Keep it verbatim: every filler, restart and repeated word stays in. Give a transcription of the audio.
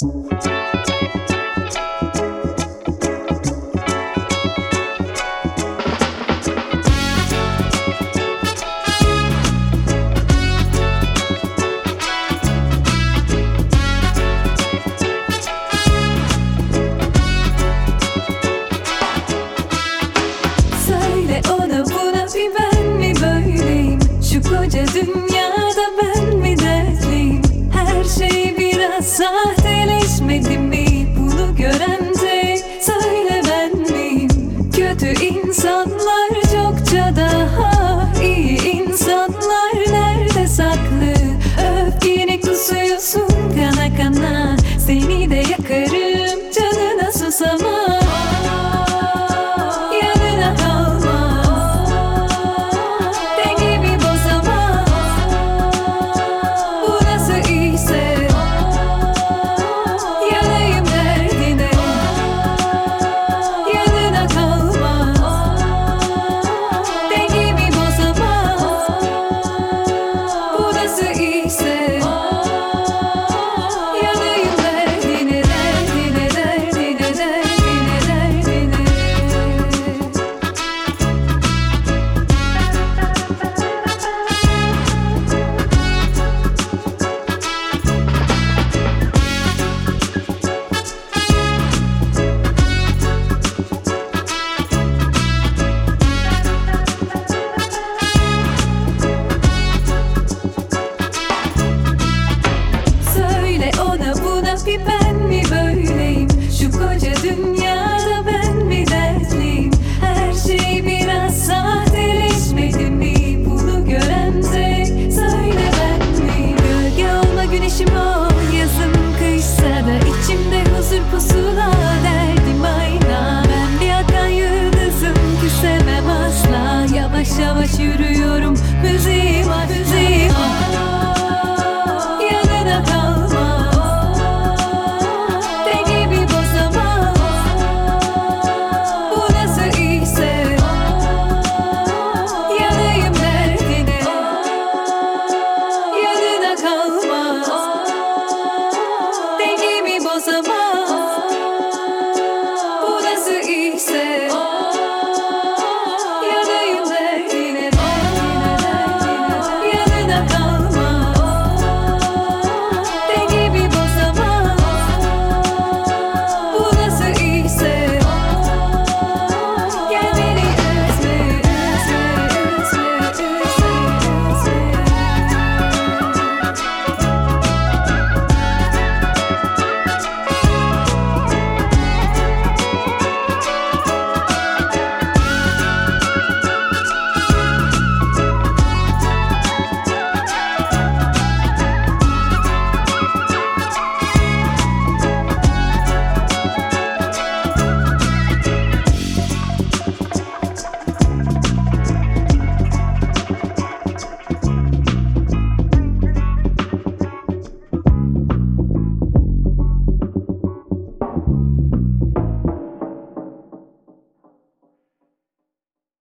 Söyle ona buna bir ben mi böyleyim? Şu koca dünyada ben mi dertliyim? Her şey biraz sahteleşmedi mi? Bunu gören tek söyle ben miyim? Kötü insanlar çokça daha iyi insanlar nerede saklı? Öfkeni kusuyorsun kana kana, seni de yakarım canına susamam. Yanına kalmaz, dengemi bozamaz. Bu nasıl iyiyse yanayım derdine. Yanına kalmaz, dengemi bozamaz. Bu nasıl iyiyse yanayım derdine, derdine, derdine, derdine, derdine. Söyle ona buna bir ben mi böyleyim? Şu koca dünyada ben mi dertliyim? Her şey biraz sahteleşmedi mi? Bunu gören tek söyle ben miyim? Gölge olma güneşim ol, yazım kışsa da içimde huzur pusula, derdim ayna. Ben bir akan yıldızım, küsemem asla. Yavaş yavaş yürüyorum, müziğim var, müziğim var. Yanına kalmaz, dengemi bozamaz. Bu nasıl iyiyse yanayım derdine. Yanına kalmaz, dengemi bozamaz.